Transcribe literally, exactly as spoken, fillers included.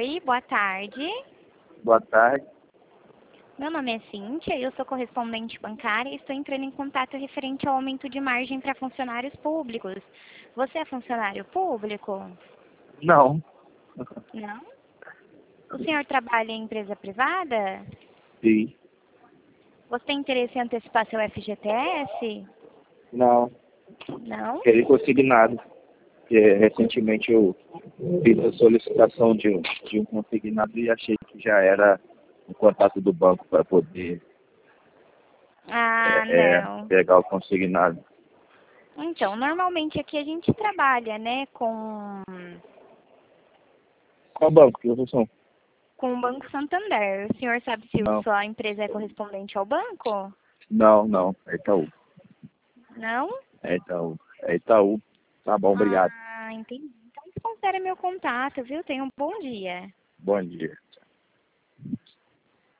Oi, boa tarde. Boa tarde. Meu nome é Cíntia, eu sou correspondente bancária e estou entrando em contato referente ao aumento de margem para funcionários públicos. Você é funcionário público? Não. Não? O senhor trabalha em empresa privada? Sim. Você tem interesse em antecipar seu F G T S? Não. Não? Queria consignado. Porque recentemente eu fiz a solicitação de um, de um consignado e achei que já era o contato do banco para poder Ah, é, é, não. pegar o consignado. Então, normalmente aqui a gente trabalha, né, com, Qual banco que vocês são? com o Banco Santander. O senhor sabe se Não. sua empresa é correspondente ao banco? Não, não. É Itaú. Não? É Itaú. É Itaú. Tá bom, obrigado. Ah, entendi. Então, considere meu contato, viu? Tenha um bom dia. Bom dia.